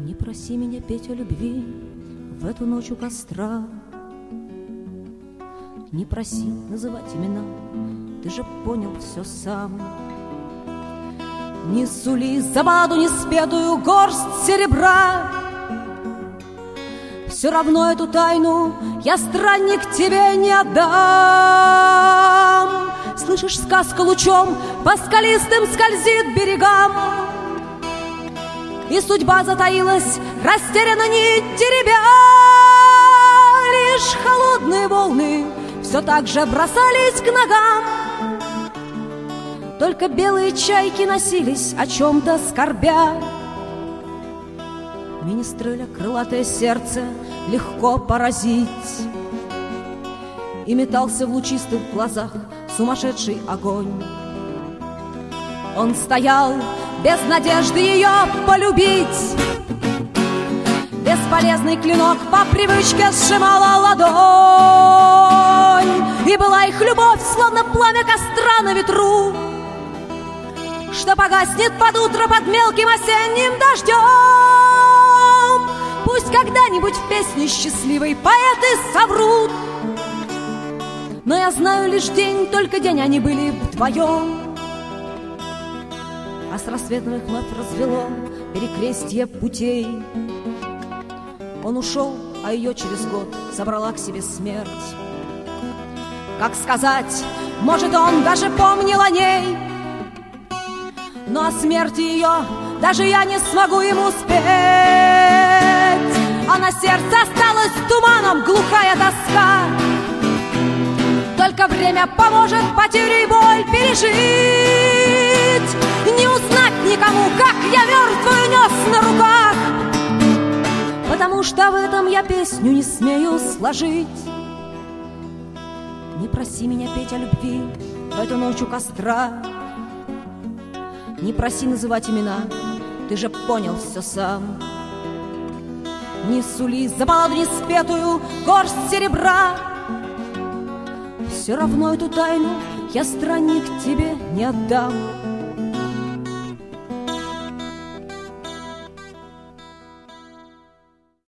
Не проси меня петь о любви в эту ночь у костра. Не проси называть имена, ты же понял все сам. Не сули за балладу неспетую горсть серебра. Все равно эту тайну я, странник, тебе не отдам. Слышишь, сказка лучом по скалистым скользит берегам, и судьба затаилась, растерянно не теребя. Лишь холодные волны все так же бросались к ногам. Только белые чайки носились, о чем-то скорбя. Министреля крылатое сердце легко поразить, и метался в лучистых глазах сумасшедший огонь. Он стоял без надежды ее полюбить. Бесполезный клинок по привычке сжимала ладонь, и была их любовь, словно пламя костра на ветру, что погаснет под утро под мелким осенним дождем. Пусть когда-нибудь в песне счастливой поэты соврут, но я знаю лишь день, только день они были вдвоем. А с рассветом их вновь развело перекрестье путей. Он ушел, а ее через год забрала к себе смерть. Как сказать, может, он даже помнил о ней, но о смерти ее даже я не смогу ему спеть. А на сердце осталась туманом глухая тоска. Только время поможет потерю и боль пережить. Не узнать никому, как я мертвую нес на руках, потому что в этом я песню не смею сложить. Не проси меня петь о любви в эту ночь у костра. Не проси называть имена, ты же понял все сам. Не сули за балладу неспетую горсть серебра. Все равно эту тайну я, странник, тебе не отдам.